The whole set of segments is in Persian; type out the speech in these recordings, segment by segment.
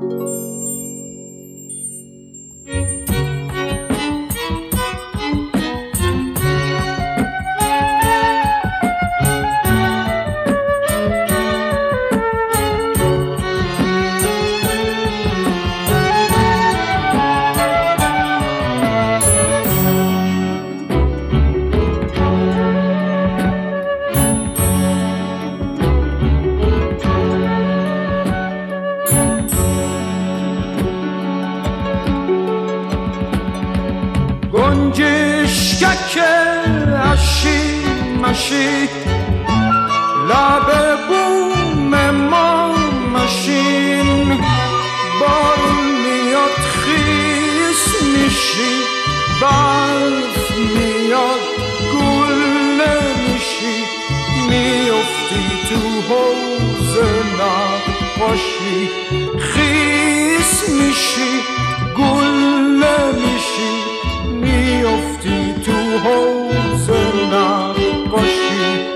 گنجشکک اشی مشی لب بوم ما مشین بارون میاد خیس میشی برف میاد گل نمیشی میافتی تو حوض نقاشی خیس میشی گل نمیشی میافتی تو حوض نقاشی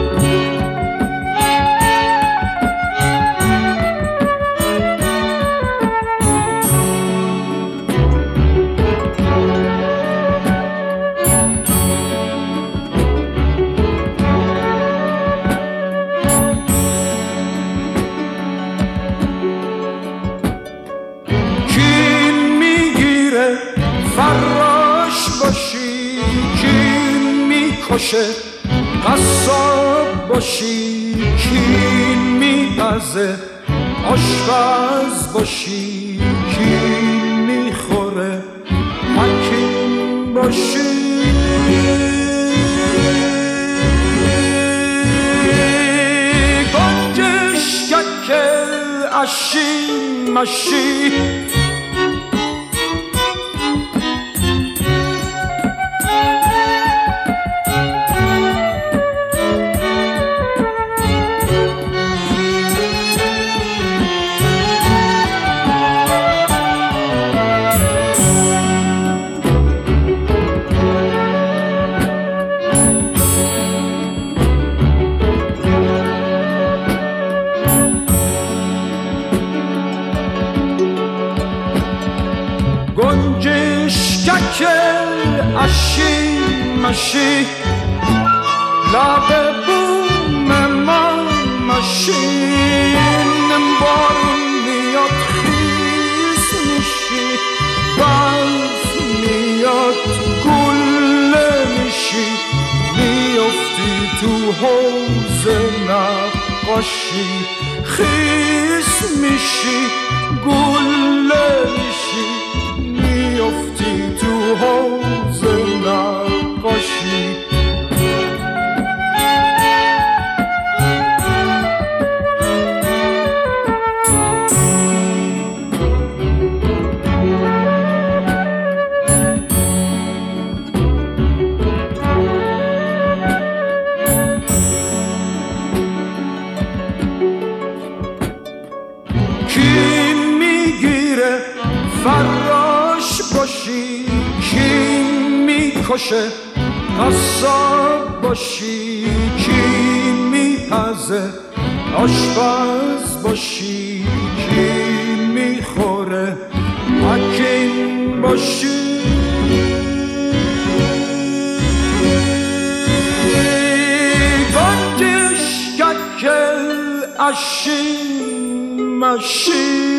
کین میگیره فراش باشی کین میکشه قصاب باشی کین میپزه آشپز باشی کین میخوره حکیم باشی گنجشکک اشی مشی گنجشکک اشی مشی لب بوم ما مشین بارون میاد خیس میشی برف میاد گل میشی میافتی تو حوض نقاشی خیس میشی گل میشی میافتی تو حوض نقاشی کین میگیره فراش باشی کین میکشه قصاب باشی کین میپزه آشپز باشی کین میخوره حکیم باشی گنجشکک اشی مشی